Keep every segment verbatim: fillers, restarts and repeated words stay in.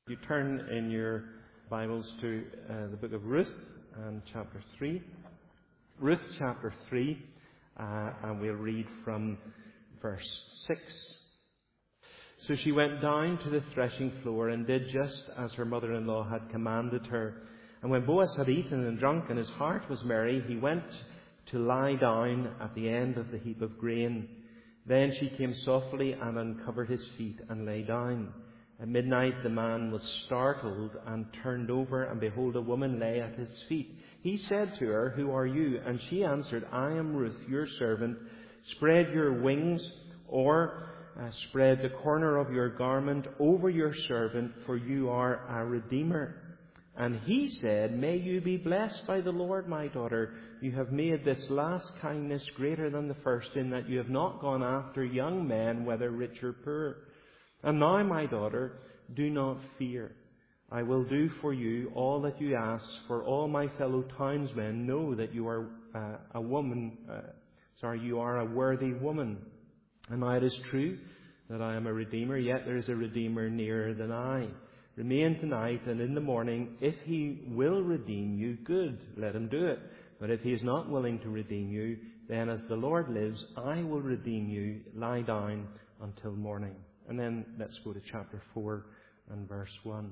You turn in your Bibles to uh, the book of Ruth and chapter three. Ruth chapter three, uh, and we'll read from verse six. So she went down to the threshing floor and did just as her mother-in-law had commanded her. And when Boaz had eaten and drunk and his heart was merry, he went to lie down at the end of the heap of grain. Then she came softly and uncovered his feet and lay down. At midnight the man was startled and turned over, and behold, a woman lay at his feet. He said to her, "Who are you?" And she answered, "I am Ruth, your servant. Spread your wings, or uh, spread the corner of your garment over your servant, for you are a redeemer." And he said, "May you be blessed by the Lord, my daughter. You have made this last kindness greater than the first, in that you have not gone after young men, whether rich or poor. And now, my daughter, do not fear. I will do for you all that you ask, for all my fellow townsmen know that you are uh, a woman, uh, sorry, you are a worthy woman. And now it is true that I am a redeemer, yet there is a redeemer nearer than I. Remain tonight, and in the morning, if he will redeem you, good, let him do it. But if he is not willing to redeem you, then as the Lord lives, I will redeem you. Lie down until morning." And then let's go to chapter four and verse one.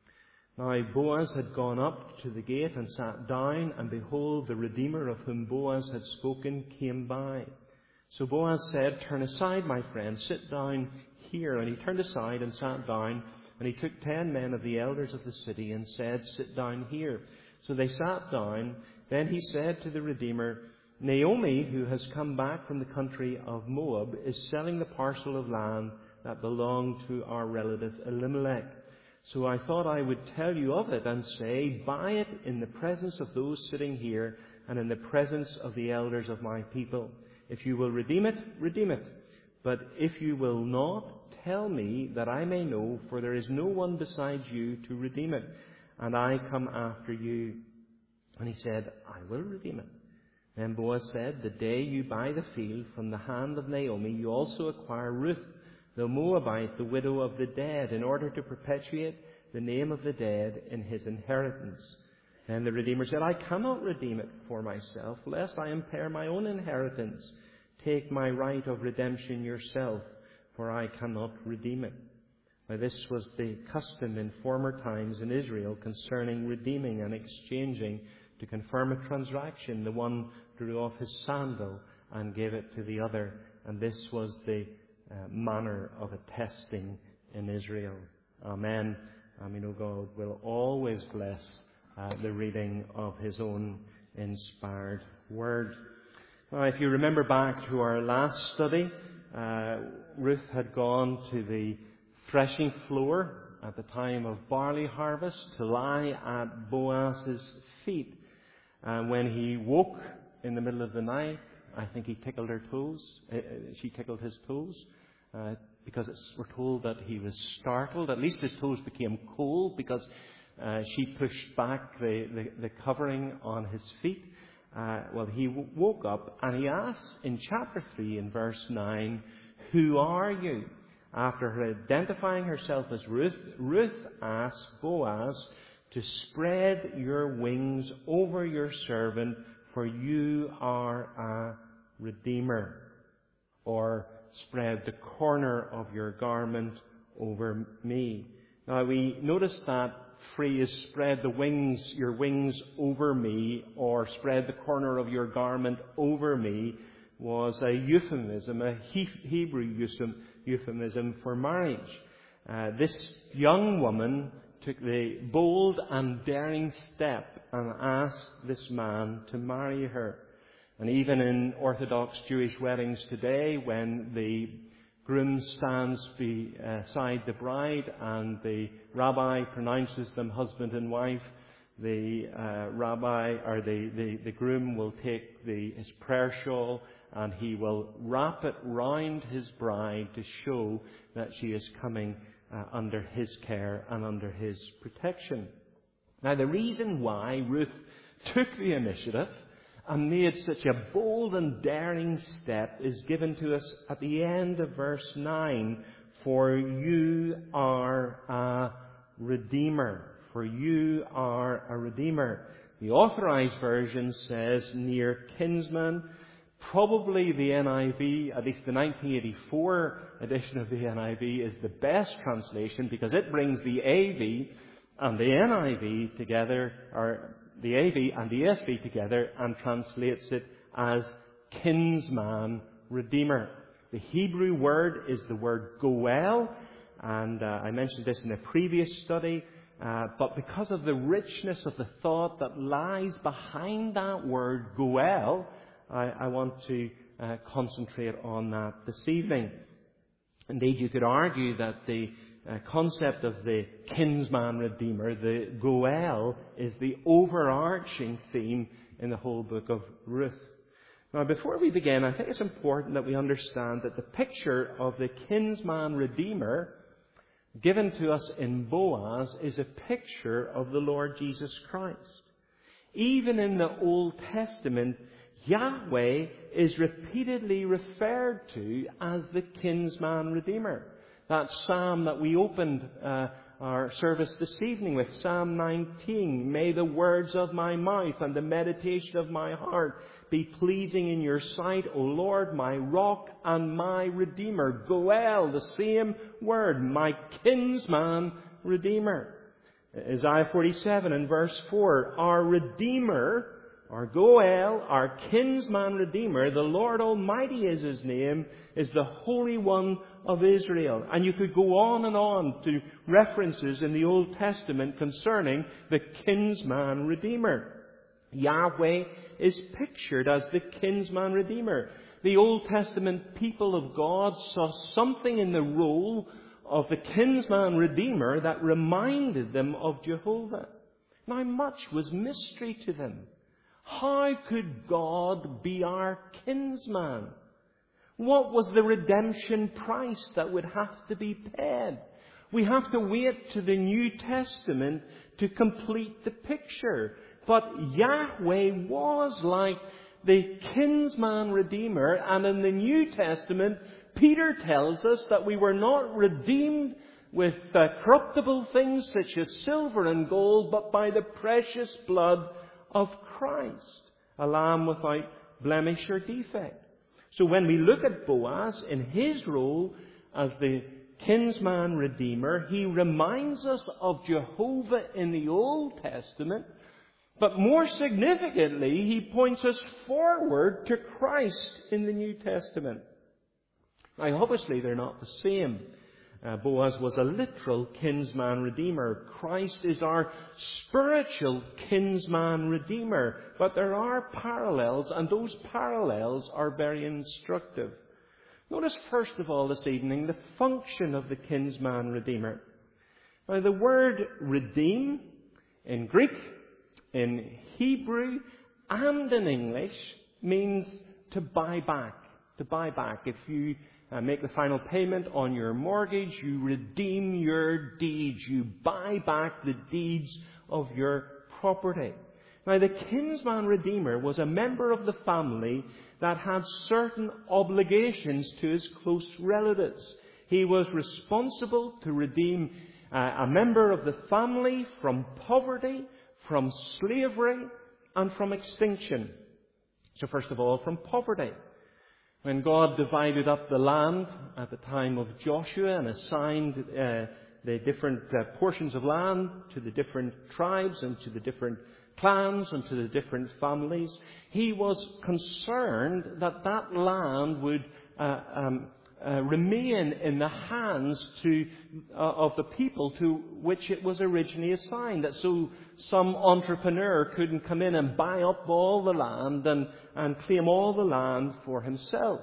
Now Boaz had gone up to the gate and sat down, and behold, the Redeemer of whom Boaz had spoken came by. So Boaz said, "Turn aside, my friend, sit down here." And he turned aside and sat down, and he took ten men of the elders of the city and said, "Sit down here." So they sat down. Then he said to the Redeemer, "Naomi, who has come back from the country of Moab, is selling the parcel of land that belonged to our relative Elimelech. So I thought I would tell you of it and say, buy it in the presence of those sitting here and in the presence of the elders of my people. If you will redeem it, redeem it. But if you will not, tell me, that I may know, for there is no one besides you to redeem it, and I come after you." And he said, "I will redeem it." Then Boaz said, "The day you buy the field from the hand of Naomi, you also acquire Ruth, the Moabite, the widow of the dead, in order to perpetuate the name of the dead in his inheritance." Then the Redeemer said, "I cannot redeem it for myself, lest I impair my own inheritance. Take my right of redemption yourself, for I cannot redeem it." Now this was the custom in former times in Israel concerning redeeming and exchanging. To confirm a transaction, the one drew off his sandal and gave it to the other. And this was the Uh, manner of attesting in Israel. Amen. And we know God will always bless uh, the reading of His own inspired Word. Now, if you remember back to our last study, uh, Ruth had gone to the threshing floor at the time of barley harvest to lie at Boaz's feet. And when he woke in the middle of the night, I think he tickled her toes. Uh, she tickled his toes. Uh, because it's, we're told that he was startled. At least his toes became cold because uh, she pushed back the, the, the covering on his feet. Uh, well, he w- woke up and he asked in chapter three in verse nine, "Who are you?" After her identifying herself as Ruth, Ruth asked Boaz to spread your wings over your servant, for you are a redeemer. Or spread the corner of your garment over me. Now we notice that phrase, spread the wings, your wings over me, or spread the corner of your garment over me, was a euphemism, a Hebrew euphemism for marriage. Uh, this young woman took the bold and daring step and asked this man to marry her. And even in Orthodox Jewish weddings today, when the groom stands beside the bride and the rabbi pronounces them husband and wife, the uh, rabbi or the, the, the groom will take the, his prayer shawl and he will wrap it round his bride to show that she is coming uh, under his care and under his protection. Now, the reason why Ruth took the initiative and made such a bold and daring step is given to us at the end of verse nine. "For you are a Redeemer. For you are a Redeemer. The Authorized Version says near kinsman. Probably the N I V, at least the nineteen eighty-four edition of the N I V, is the best translation because it brings the A V and the N I V together, or the A V and the E S V together, and translates it as kinsman redeemer. The Hebrew word is the word goel, and uh, I mentioned this in a previous study, uh, but because of the richness of the thought that lies behind that word goel, I, I want to uh, concentrate on that this evening. Indeed, you could argue that the uh, concept of the kinsman redeemer, the goel, is the overarching theme in the whole book of Ruth. Now, before we begin, I think it's important that we understand that the picture of the kinsman redeemer given to us in Boaz is a picture of the Lord Jesus Christ. Even in the Old Testament, Yahweh is repeatedly referred to as the kinsman redeemer. That psalm that we opened uh, our service this evening with, Psalm nineteen, may the words of my mouth and the meditation of my heart be pleasing in your sight, O Lord, my rock and my redeemer. Goel, the same word, my kinsman redeemer. Isaiah forty-seven and verse four, our redeemer, our Goel, our kinsman redeemer, the Lord Almighty is his name, is the Holy One of Israel. And you could go on and on to references in the Old Testament concerning the kinsman redeemer. Yahweh is pictured as the kinsman redeemer. The Old Testament people of God saw something in the role of the kinsman redeemer that reminded them of Jehovah. Now, much was mystery to them. How could God be our kinsman? What was the redemption price that would have to be paid? We have to wait to the New Testament to complete the picture. But Yahweh was like the kinsman redeemer, and in the New Testament, Peter tells us that we were not redeemed with uh, corruptible things such as silver and gold, but by the precious blood of Christ, a lamb without blemish or defect. So when we look at Boaz in his role as the kinsman redeemer, he reminds us of Jehovah in the Old Testament, but more significantly, he points us forward to Christ in the New Testament. Now, obviously, they're not the same. Uh, Boaz was a literal kinsman redeemer. Christ is our spiritual kinsman redeemer. But there are parallels, and those parallels are very instructive. Notice, first of all, this evening, the function of the kinsman redeemer. Now, the word redeem in Greek, in Hebrew, and in English means to buy back. To buy back. If you uh, make the final payment on your mortgage, you redeem your deeds. You buy back the deeds of your property. Now, the kinsman redeemer was a member of the family that had certain obligations to his close relatives. He was responsible to redeem uh, a member of the family from poverty, from slavery, and from extinction. So first of all, from poverty. When God divided up the land at the time of Joshua and assigned uh, the different uh, portions of land to the different tribes and to the different clans and to the different families, he was concerned that that land would uh, um, uh, remain in the hands to, uh, of the people to which it was originally assigned. That so some entrepreneur couldn't come in and buy up all the land and, and claim all the land for himself.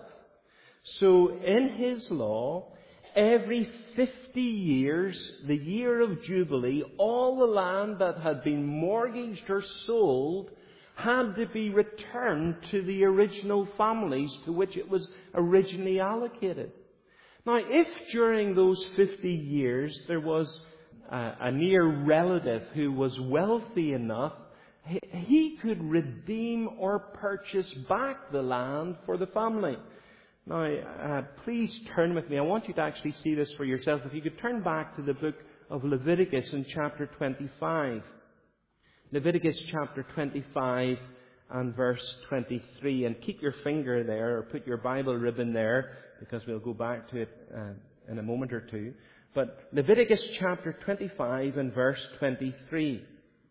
So in his law, every fifty years, the year of Jubilee, all the land that had been mortgaged or sold had to be returned to the original families to which it was originally allocated. Now, if during those fifty years there was a, a near relative who was wealthy enough, he, he could redeem or purchase back the land for the family. Now, uh, please turn with me. I want you to actually see this for yourself. If you could turn back to the book of Leviticus in chapter twenty-five. Leviticus chapter twenty-five and verse twenty-three. And keep your finger there, or put your Bible ribbon there, because we'll go back to it uh, in a moment or two. But Leviticus chapter twenty-five and verse twenty-three.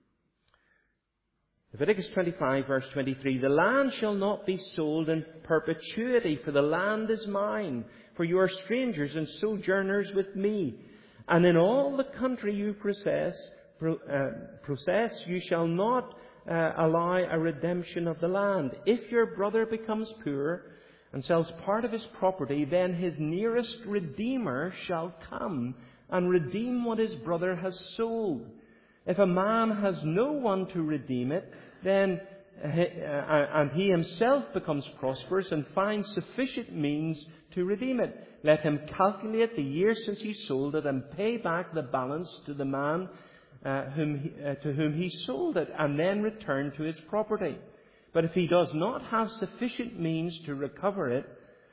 Leviticus twenty-five, verse twenty-three. The land shall not be sold in perpetuity, for the land is mine. For you are strangers and sojourners with me. And in all the country you possess, pro, uh, possess you shall not uh, allow a redemption of the land. If your brother becomes poor and sells part of his property, then his nearest redeemer shall come and redeem what his brother has sold. If a man has no one to redeem it, then uh, and he himself becomes prosperous and finds sufficient means to redeem it, let him calculate the year since he sold it and pay back the balance to the man uh, whom he, uh, to whom he sold it, and then return to his property. But if he does not have sufficient means to recover it,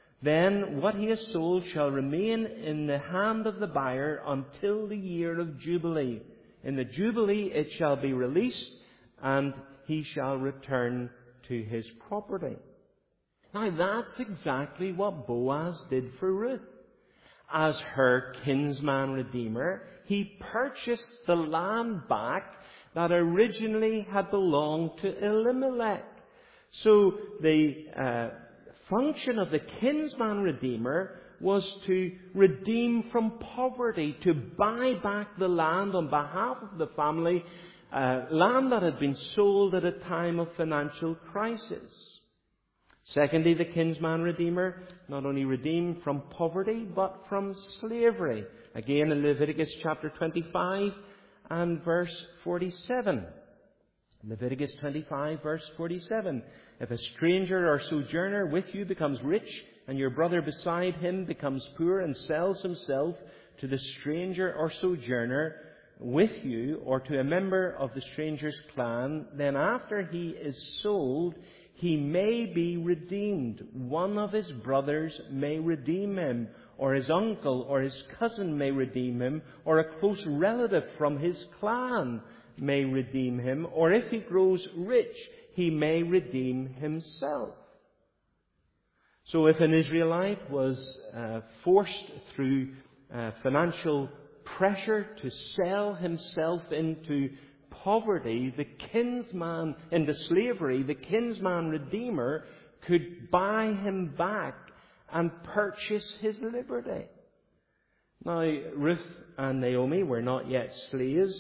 then what he has sold shall remain in the hand of the buyer until the year of Jubilee. In the Jubilee it shall be released, and he shall return to his property. Now that's exactly what Boaz did for Ruth. As her kinsman redeemer, he purchased the land back that originally had belonged to Elimelech. So the uh, function of the kinsman redeemer was to redeem from poverty, to buy back the land on behalf of the family, uh, land that had been sold at a time of financial crisis. Secondly, the kinsman redeemer not only redeemed from poverty, but from slavery. Again in Leviticus chapter twenty-five and verse forty-seven. Leviticus twenty-five, verse forty-seven. If a stranger or sojourner with you becomes rich, and your brother beside him becomes poor and sells himself to the stranger or sojourner with you, or to a member of the stranger's clan, then after he is sold, he may be redeemed. One of his brothers may redeem him, or his uncle or his cousin may redeem him, or a close relative from his clan may redeem him, or if he grows rich, he may redeem himself. So if an Israelite was uh, forced through uh, financial pressure to sell himself into poverty, the kinsman, into slavery, the kinsman redeemer could buy him back and purchase his liberty. Now, Ruth and Naomi were not yet slaves,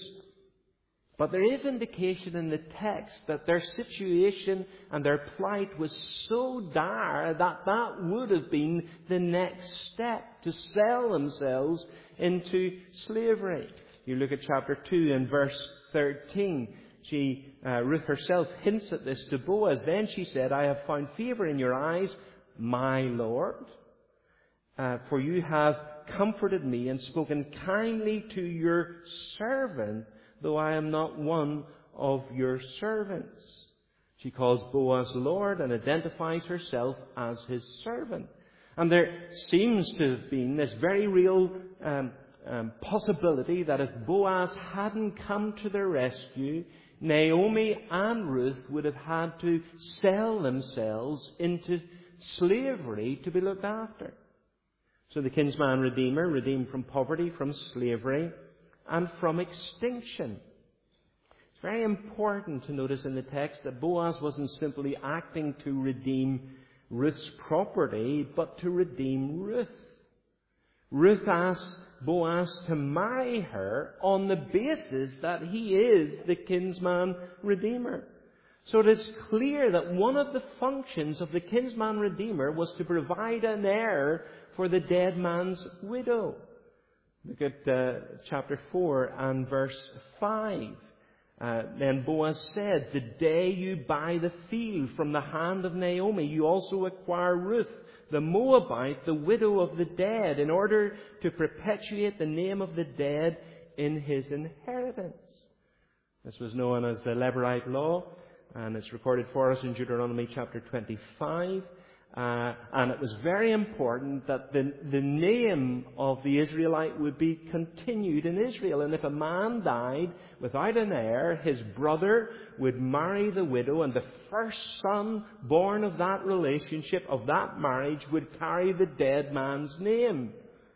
but there is indication in the text that their situation and their plight was so dire that that would have been the next step, to sell themselves into slavery. You look at chapter two and verse thirteen. She, uh, Ruth herself hints at this to Boaz. Then she said, I have found favor in your eyes, my Lord, uh, for you have comforted me and spoken kindly to your servant, though I am not one of your servants. She calls Boaz Lord and identifies herself as his servant. And there seems to have been this very real um, um, possibility that if Boaz hadn't come to their rescue, Naomi and Ruth would have had to sell themselves into slavery to be looked after. So the kinsman redeemer redeemed from poverty, from slavery, and from extinction. It's very important to notice in the text that Boaz wasn't simply acting to redeem Ruth's property, but to redeem Ruth. Ruth asked Boaz to marry her on the basis that he is the kinsman redeemer. So it is clear that one of the functions of the kinsman redeemer was to provide an heir for the dead man's widow. Look at uh, chapter four and verse five. Uh, then Boaz said, the day you buy the field from the hand of Naomi, you also acquire Ruth, the Moabite, the widow of the dead, in order to perpetuate the name of the dead in his inheritance. This was known as the Levirate law, and it's recorded for us in Deuteronomy chapter twenty-five. Uh, and it was very important that the, the name of the Israelite would be continued in Israel. And if a man died without an heir, his brother would marry the widow, and the first son born of that relationship, of that marriage, would carry the dead man's name.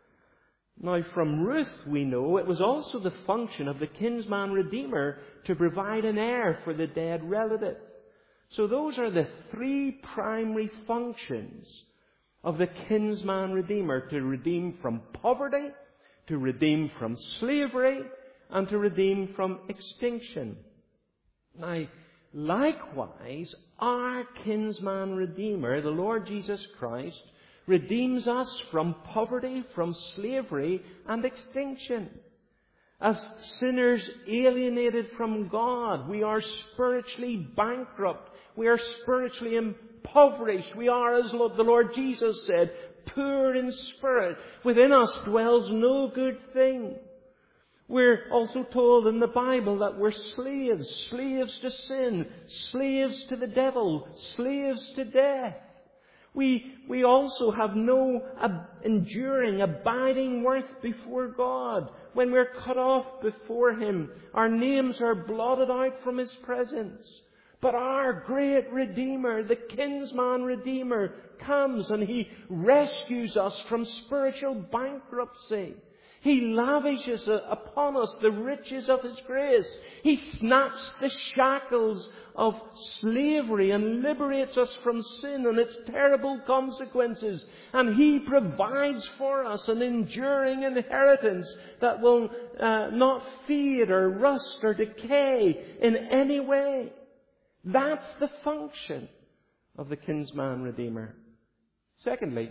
Now, from Ruth, we know it was also the function of the kinsman redeemer to provide an heir for the dead relative. So those are the three primary functions of the kinsman redeemer: to redeem from poverty, to redeem from slavery, and to redeem from extinction. Now, likewise, our kinsman redeemer, the Lord Jesus Christ, redeems us from poverty, from slavery, and extinction. As sinners alienated from God, we are spiritually bankrupt. We are spiritually impoverished. We are, as the Lord Jesus said, poor in spirit. Within us dwells no good thing. We're also told in the Bible that we're slaves, slaves to sin, slaves to the devil, slaves to death. We, we also have no ab- enduring, abiding worth before God. When we're cut off before Him, our names are blotted out from His presence. But our great Redeemer, the kinsman Redeemer, comes and He rescues us from spiritual bankruptcy. He lavishes upon us the riches of His grace. He snaps the shackles of slavery and liberates us from sin and its terrible consequences. And He provides for us an enduring inheritance that will uh, not fade or rust or decay in any way. That's the function of the kinsman redeemer. Secondly,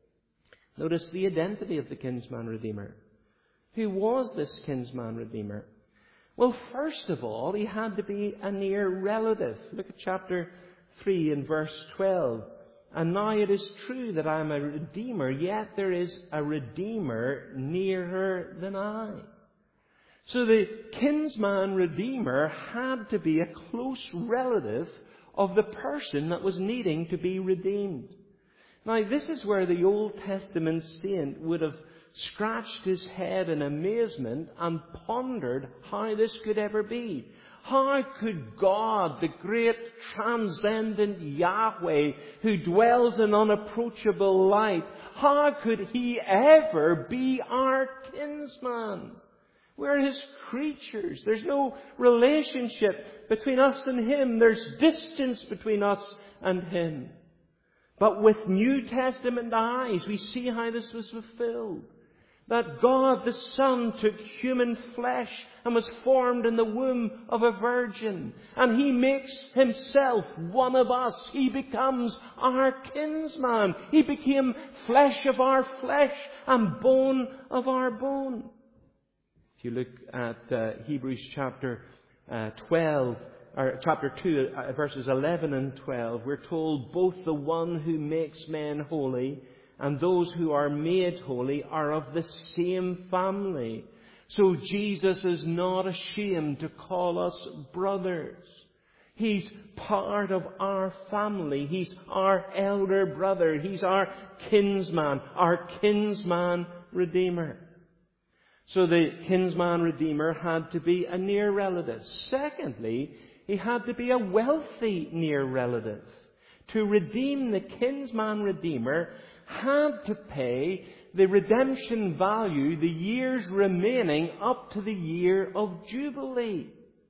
notice the identity of the kinsman redeemer. Who was this kinsman redeemer? Well, first of all, he had to be a near relative. Look at chapter three and verse twelve. And now it is true that I am a redeemer, yet there is a redeemer nearer than I. So the kinsman redeemer had to be a close relative of the person that was needing to be redeemed. Now, this is where the Old Testament saint would have scratched his head in amazement and pondered how this could ever be. How could God, the great transcendent Yahweh, who dwells in unapproachable light, how could He ever be our kinsman? We're His creatures. There's no relationship between us and Him. There's distance between us and Him. But with New Testament eyes, we see how this was fulfilled. That God the Son took human flesh and was formed in the womb of a virgin. And He makes Himself one of us. He becomes our kinsman. He became flesh of our flesh and bone of our bone. If you look at uh, Hebrews chapter uh, twelve, or chapter two, uh, verses eleven and twelve, we're told both the one who makes men holy and those who are made holy are of the same family. So Jesus is not ashamed to call us brothers. He's part of our family. He's our elder brother. He's our kinsman, our kinsman redeemer. So the kinsman redeemer had to be a near relative. Secondly, he had to be a wealthy near relative. To redeem the kinsman redeemer had to pay the redemption value, the years remaining up to the year of Jubilee.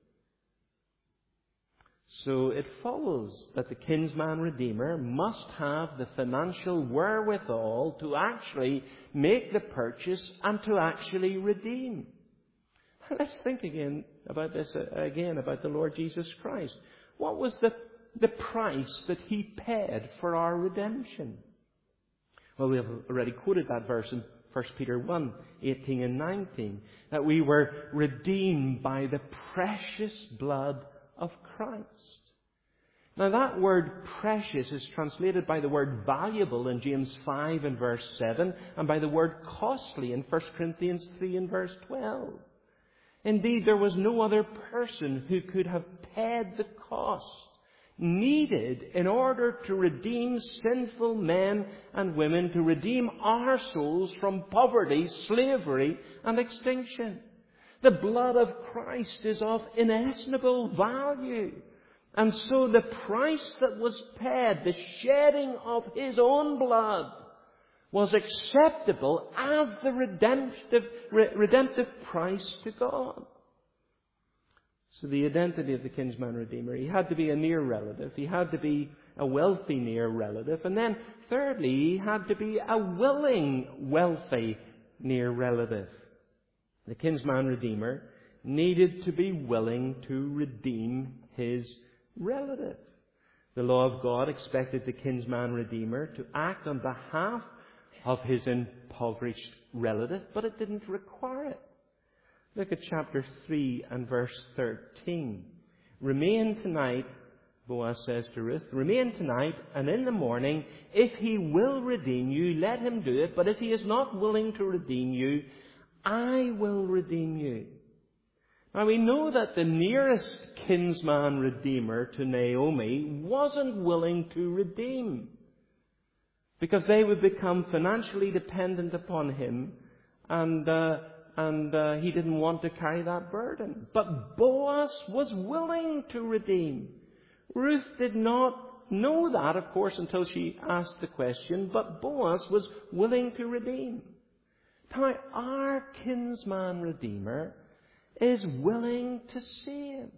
So it follows that the kinsman redeemer must have the financial wherewithal to actually make the purchase and to actually redeem. Let's think again about this, uh, again about the Lord Jesus Christ. What was the, the price that He paid for our redemption? Well, we have already quoted that verse in First Peter one, eighteen and nineteen, that we were redeemed by the precious blood of Christ. Now that word precious is translated by the word valuable in James five and verse seven, and by the word costly in First Corinthians three and verse twelve. Indeed, there was no other person who could have paid the cost. needed in order to redeem sinful men and women, to redeem our souls from poverty, slavery, and extinction. The blood of Christ is of inestimable value. And so the price that was paid, the shedding of His own blood, was acceptable as the redemptive, redemptive price to God. So the identity of the kinsman redeemer, he had to be a near relative. He had to be a wealthy near relative. And then thirdly, he had to be a willing, wealthy near relative. The kinsman redeemer needed to be willing to redeem his relative. The law of God expected the kinsman redeemer to act on behalf of his impoverished relative, but it didn't require it. Look at chapter three and verse thirteen. Remain tonight, Boaz says to Ruth, remain tonight, and in the morning, if he will redeem you, let him do it. But if he is not willing to redeem you, I will redeem you. Now we know that the nearest kinsman redeemer to Naomi wasn't willing to redeem, because they would become financially dependent upon him, and uh, and uh, he didn't want to carry that burden. But Boaz was willing to redeem. Ruth did not know that, of course, until she asked the question, but Boaz was willing to redeem. Now, our kinsman redeemer is willing to save.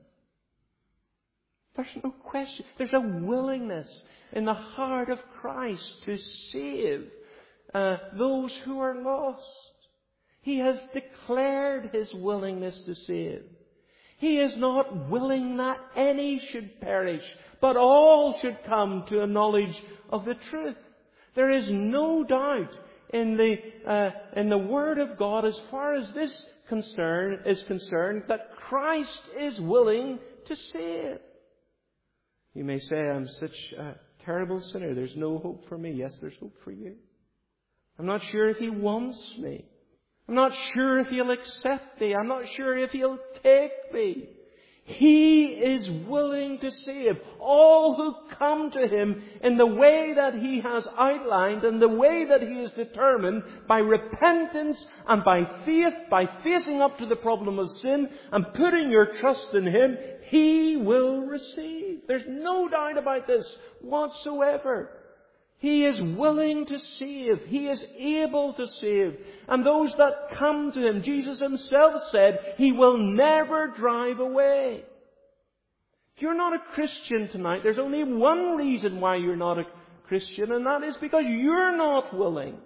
There's no question. There's a willingness in the heart of Christ to save uh, those who are lost. He has declared His willingness to save. He is not willing that any should perish, but all should come to a knowledge of the truth. There is no doubt in the uh, in the Word of God, as far as this concern is concerned, that Christ is willing to save. You may say, I'm such a terrible sinner, there's no hope for me. Yes, there's hope for you. I'm not sure if He wants me. I'm not sure if He'll accept me. I'm not sure if He'll take me. He is willing to save all who come to Him in the way that He has outlined, and the way that He has determined, by repentance and by faith, by facing up to the problem of sin and putting your trust in Him. He will receive. There's no doubt about this whatsoever. He is willing to save. He is able to save. And those that come to Him, Jesus Himself said, He will never drive away. If you're not a Christian tonight, there's only one reason why you're not a Christian, and that is because you're not willing.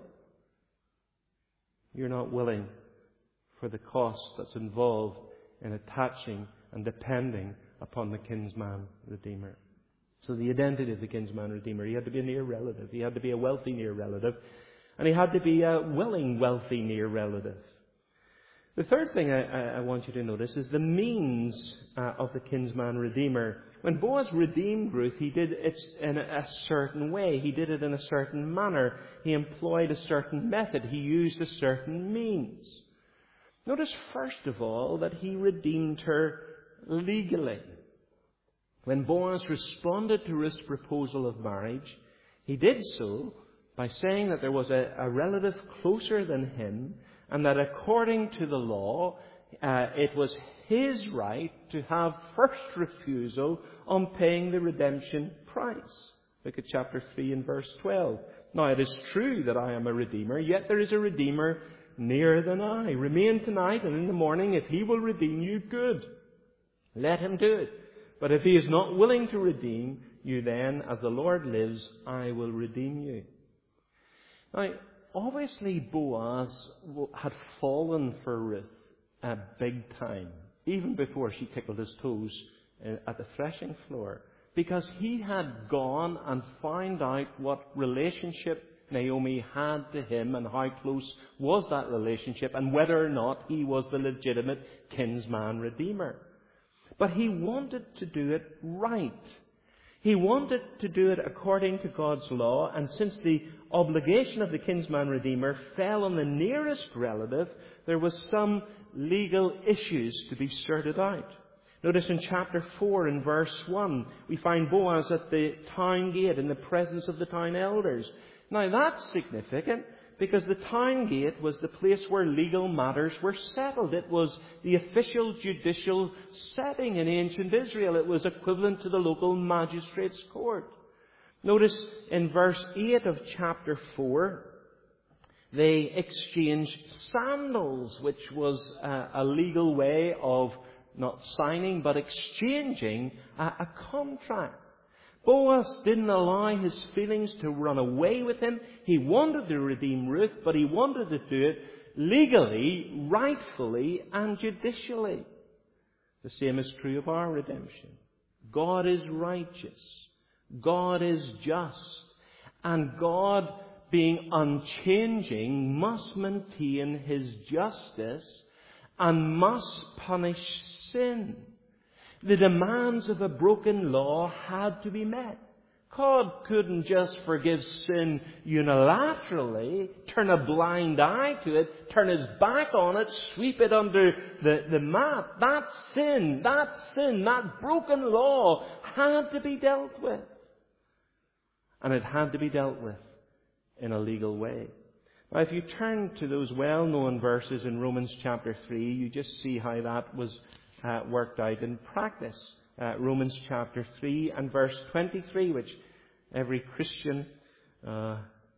You're not willing for the cost that's involved in attaching and depending upon the kinsman redeemer. So the identity of the kinsman redeemer, he had to be a near relative. He had to be a wealthy near relative. And he had to be a willing, wealthy near relative. The third thing I, I want you to notice is the means uh, of the kinsman redeemer. When Boaz redeemed Ruth, he did it in a certain way. He did it in a certain manner. He employed a certain method. He used a certain means. Notice, first of all, that he redeemed her legally. When Boaz responded to Ruth's proposal of marriage, he did so by saying that there was a, a relative closer than him, and that according to the law, uh, it was his right to have first refusal on paying the redemption price. Look at chapter three and verse twelve. Now it is true that I am a redeemer, yet there is a redeemer nearer than I. Remain tonight, and in the morning, if he will redeem you, good. Let him do it. But if he is not willing to redeem you, then, as the Lord lives, I will redeem you. Now, obviously Boaz had fallen for Ruth a big time, even before she tickled his toes at the threshing floor, because he had gone and found out what relationship Naomi had to him and how close was that relationship, and whether or not he was the legitimate kinsman redeemer. But he wanted to do it right. He wanted to do it according to God's law, and since the obligation of the kinsman redeemer fell on the nearest relative, there was some legal issues to be sorted out. Notice in chapter four in verse one, we find Boaz at the town gate in the presence of the town elders. Now that's significant because the town gate was the place where legal matters were settled. It was the official judicial setting in ancient Israel. It was equivalent to the local magistrate's court. Notice in verse eight of chapter four, they exchanged sandals, which was a, a legal way of not signing, but exchanging a, a contract. Boaz didn't allow his feelings to run away with him. He wanted to redeem Ruth, but he wanted to do it legally, rightfully, and judicially. The same is true of our redemption. God is righteous. God is just. And God, being unchanging, must maintain His justice and must punish sin. The demands of a broken law had to be met. God couldn't just forgive sin unilaterally, turn a blind eye to it, turn His back on it, sweep it under the, the mat. That sin, that sin, that broken law had to be dealt with. And it had to be dealt with in a legal way. Now, if you turn to those well-known verses in Romans chapter three, you just see how that was uh, worked out in practice. Uh, Romans chapter three and verse twenty-three, which every Christian uh,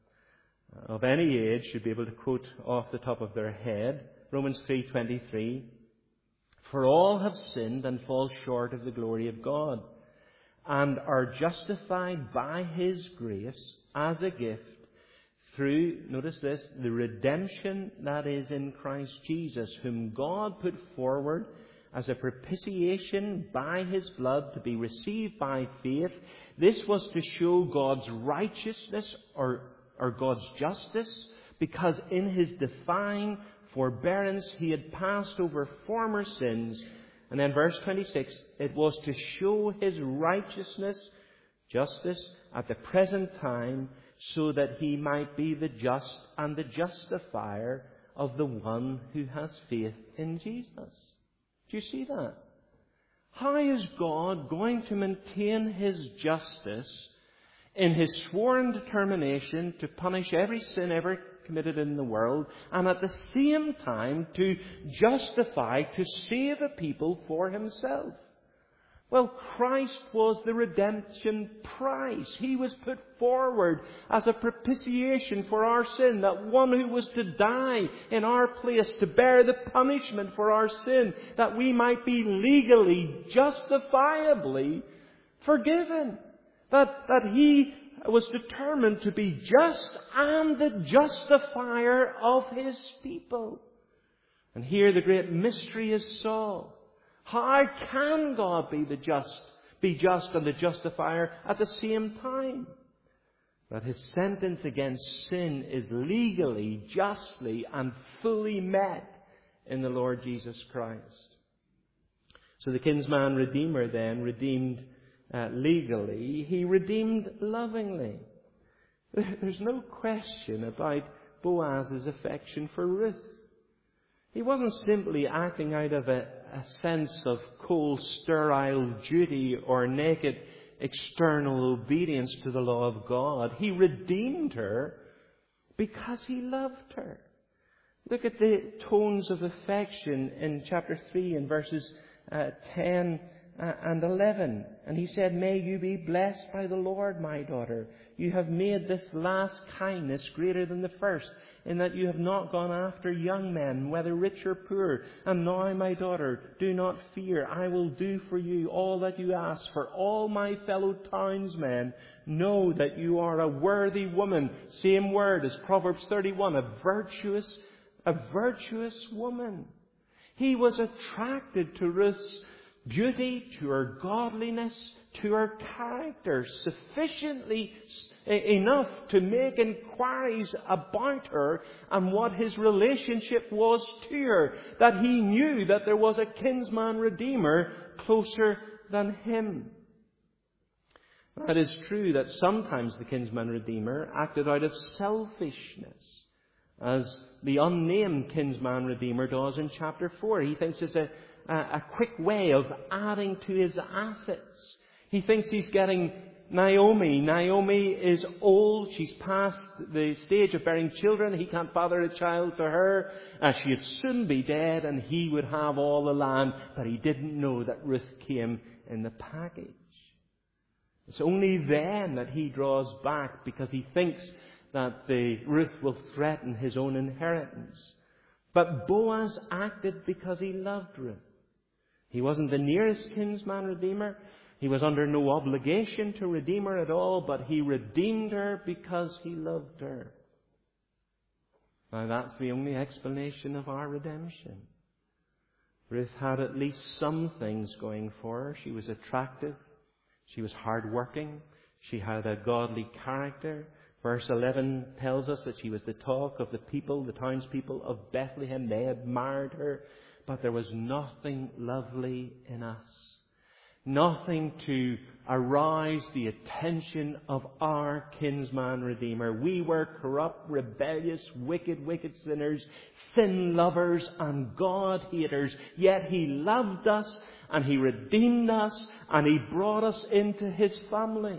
of any age should be able to quote off the top of their head. Romans three twenty-three. For all have sinned and fall short of the glory of God, and are justified by His grace as a gift through, notice this, the redemption that is in Christ Jesus, whom God put forward as a propitiation by His blood to be received by faith. This was to show God's righteousness or, or God's justice, because in His divine forbearance He had passed over former sins. And then verse twenty-six, it was to show His righteousness, justice, at the present time, so that He might be the just and the justifier of the one who has faith in Jesus. Do you see that? How is God going to maintain His justice in His sworn determination to punish every sin ever committed in the world, and at the same time to justify, to save a people for Himself? Well, Christ was the redemption price. He was put forward as a propitiation for our sin, that one who was to die in our place to bear the punishment for our sin, that we might be legally, justifiably forgiven. That, that He was determined to be just and the justifier of His people. And here the great mystery is solved. How can God be the just, be just and the justifier at the same time? That His sentence against sin is legally, justly, and fully met in the Lord Jesus Christ. So the kinsman redeemer then redeemed uh, legally. He redeemed lovingly. There's no question about Boaz's affection for Ruth. He wasn't simply acting out of a, a sense of cold, sterile duty or naked external obedience to the law of God. He redeemed her because He loved her. Look at the tones of affection in chapter three in verses uh, ten and eleven. And he said, "May you be blessed by the Lord, my daughter. You have made this last kindness greater than the first, in that you have not gone after young men, whether rich or poor. And now, my daughter, do not fear. I will do for you all that you ask. For all my fellow townsmen know that you are a worthy woman." Same word as Proverbs thirty-one, a virtuous, a virtuous woman. He was attracted to Ruth's beauty, to her godliness, to her character, sufficiently enough to make inquiries about her and what his relationship was to her, that he knew that there was a kinsman redeemer closer than him. It is true that sometimes the kinsman redeemer acted out of selfishness as the unnamed kinsman redeemer does in chapter four. He thinks it's a, a, a quick way of adding to his assets. He thinks he's getting Naomi. Naomi is old. She's past the stage of bearing children. He can't father a child to her. Uh, she'd soon be dead, and he would have all the land. But he didn't know that Ruth came in the package. It's only then that he draws back, because he thinks that the Ruth will threaten his own inheritance. But Boaz acted because he loved Ruth. He wasn't the nearest kinsman redeemer. He was under no obligation to redeem her at all, but he redeemed her because he loved her. Now that's the only explanation of our redemption. Ruth had at least some things going for her. She was attractive. She was hardworking. She had a godly character. Verse eleven tells us that she was the talk of the people, the townspeople of Bethlehem. They admired her. But there was nothing lovely in us. Nothing to arouse the attention of our kinsman redeemer. We were corrupt, rebellious, wicked, wicked sinners, sin lovers and God haters. Yet He loved us and He redeemed us and He brought us into His family.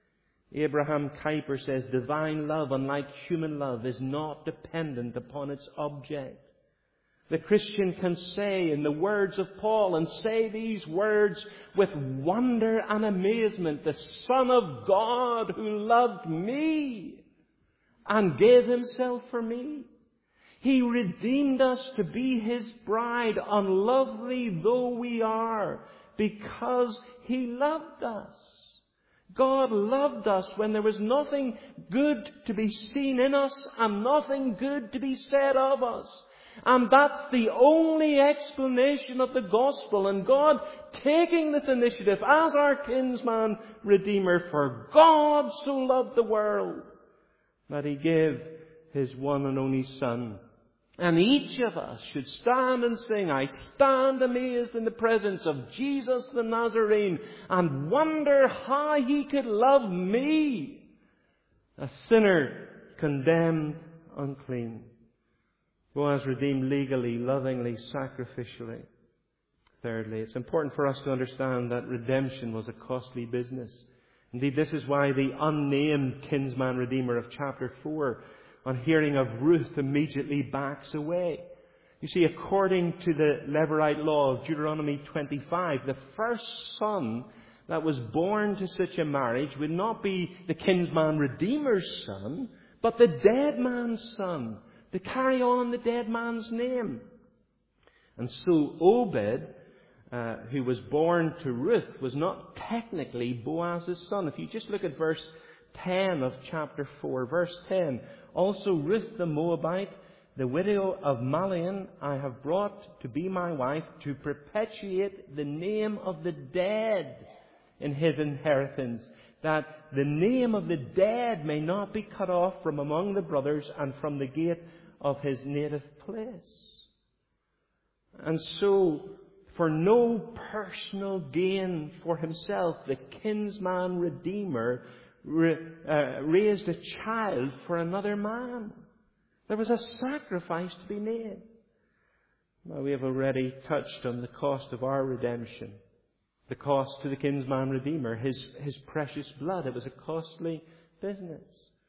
Abraham Kuyper says, divine love, unlike human love, is not dependent upon its object. The Christian can say in the words of Paul, and say these words with wonder and amazement, the Son of God who loved me and gave Himself for me. He redeemed us to be His bride, unlovely though we are, because He loved us. God loved us when there was nothing good to be seen in us and nothing good to be said of us. And that's the only explanation of the gospel. And God taking this initiative as our kinsman redeemer, for God so loved the world that He gave His one and only Son. And each of us should stand and sing, I stand amazed in the presence of Jesus the Nazarene and wonder how He could love me, a sinner condemned unclean. Boaz redeemed legally, lovingly, sacrificially. Thirdly, it's important for us to understand that redemption was a costly business. Indeed, this is why the unnamed kinsman redeemer of chapter four, on hearing of Ruth, immediately backs away. You see, according to the Levirate law of Deuteronomy twenty-five, the first son that was born to such a marriage would not be the kinsman redeemer's son, but the dead man's son, to carry on the dead man's name. And so Obed, uh, who was born to Ruth, was not technically Boaz's son. If you just look at verse ten of chapter four, verse ten, also Ruth the Moabite, the widow of Malian, I have brought to be my wife to perpetuate the name of the dead in his inheritance, that the name of the dead may not be cut off from among the brothers and from the gate of his native place. And so, for no personal gain for himself, the kinsman redeemer ra- uh, raised a child for another man. There was a sacrifice to be made. Now, we have already touched on the cost of our redemption. The cost to the kinsman redeemer, his, his precious blood. It was a costly business.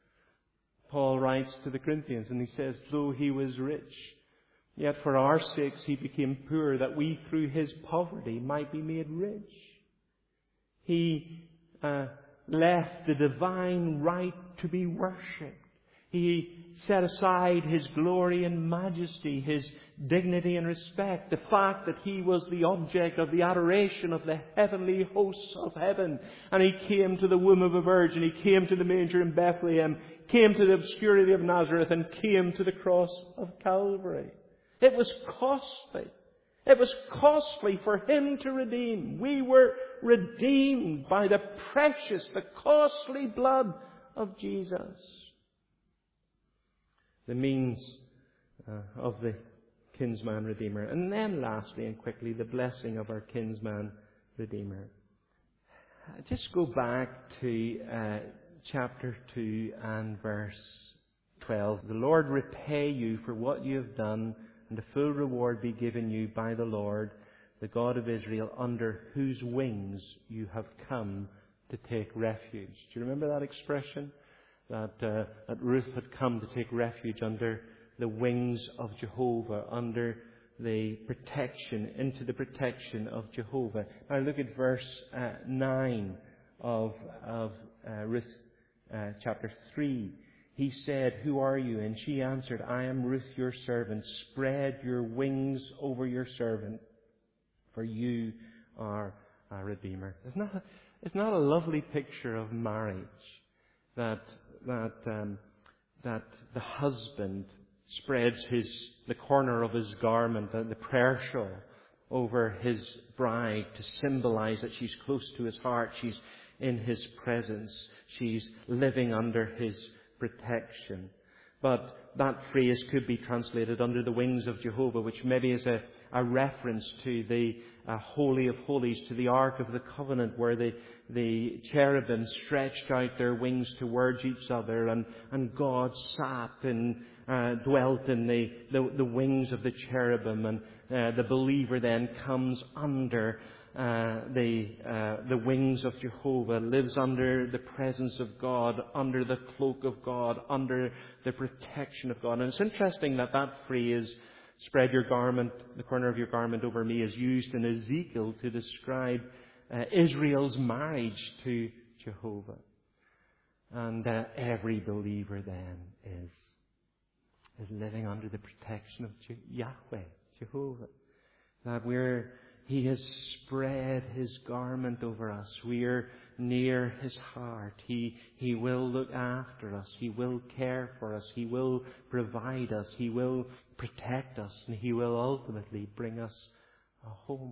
Paul writes to the Corinthians and he says, though he was rich, yet for our sakes he became poor, that we through his poverty might be made rich. He uh, left the divine right to be worshipped. He set aside His glory and majesty, His dignity and respect, the fact that He was the object of the adoration of the heavenly hosts of heaven. And He came to the womb of a virgin, He came to the manger in Bethlehem, came to the obscurity of Nazareth, and came to the cross of Calvary. It was costly. It was costly for Him to redeem. We were redeemed by the precious, the costly blood of Jesus. The means uh, of the kinsman redeemer. And then lastly and quickly, the blessing of our kinsman redeemer. Just go back to uh, chapter two and verse twelve, the Lord repay you for what you have done, and the full reward be given you by the Lord, the God of Israel, under whose wings you have come to take refuge. Do you remember that expression? That, uh, that Ruth had come to take refuge under the wings of Jehovah, under the protection, into the protection of Jehovah. Now look at verse uh, nine of, of uh, Ruth uh, chapter three. He said, "Who are you?" And she answered, "I am Ruth your servant. Spread your wings over your servant, for you are a redeemer." It's not a, it's not a lovely picture of marriage that that um, that the husband spreads his the corner of his garment, the prayer shawl, over his bride to symbolize that she's close to his heart, she's in his presence, she's living under his protection. But that phrase could be translated under the wings of Jehovah, which maybe is a, a reference to the uh, Holy of Holies, to the Ark of the Covenant, where the, the cherubim stretched out their wings towards each other, and, and God sat and uh, dwelt in the, the, the wings of the cherubim, and uh, the believer then comes under Uh, the uh, the wings of Jehovah, lives under the presence of God, under the cloak of God, under the protection of God. And it's interesting that that phrase, "spread your garment, the corner of your garment over me," is used in Ezekiel to describe uh, Israel's marriage to Jehovah. And uh, every believer then is is living under the protection of Je- Yahweh, Jehovah. That we're He has spread His garment over us. We are near His heart. He, He will look after us. He will care for us. He will provide us. He will protect us. And He will ultimately bring us a home.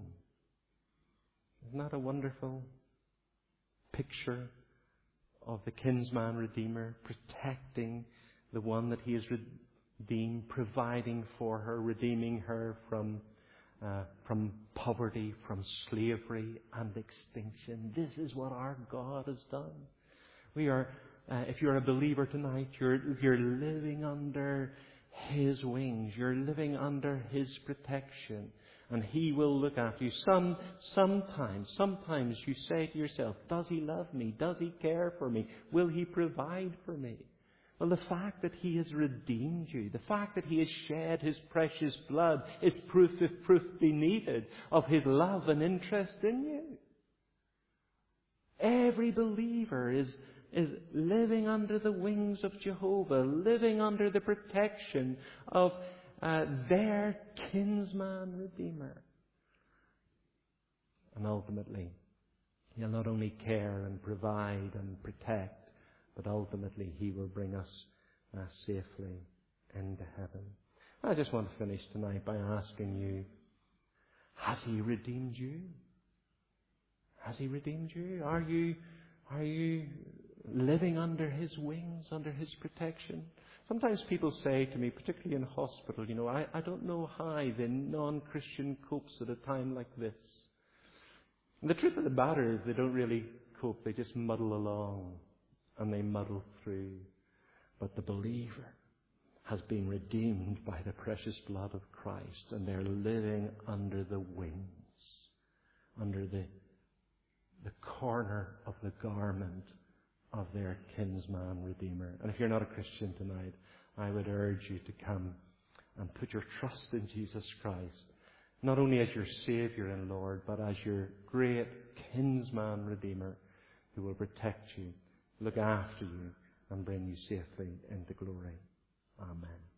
Isn't that a wonderful picture of the kinsman redeemer protecting the one that He has redeemed, providing for her, redeeming her from Uh, from poverty, from slavery and extinction. This is what our God has done. We are, uh, if you're a believer tonight, you're, you're living under His wings. You're living under His protection. And He will look after you. Some, sometimes, sometimes you say to yourself, does He love me? Does He care for me? Will He provide for me? Well, the fact that He has redeemed you, the fact that He has shed His precious blood, is proof, if proof be needed, of His love and interest in you. Every believer is, is living under the wings of Jehovah, living under the protection of uh, their kinsman redeemer. And ultimately, He'll not only care and provide and protect, but ultimately He will bring us uh, safely into heaven. I just want to finish tonight by asking you, has He redeemed you? Has He redeemed you? Are you, are you living under His wings, under His protection? Sometimes people say to me, particularly in hospital, you know, I, I don't know how the non-Christian copes at a time like this. And the truth of the matter is they don't really cope, they just muddle along. And they muddle through. But the believer has been redeemed by the precious blood of Christ, and they're living under the wings, under the, the corner of the garment of their kinsman redeemer. And if you're not a Christian tonight, I would urge you to come and put your trust in Jesus Christ, not only as your Savior and Lord, but as your great kinsman redeemer who will protect you, look after you, and bring you safely into glory. Amen.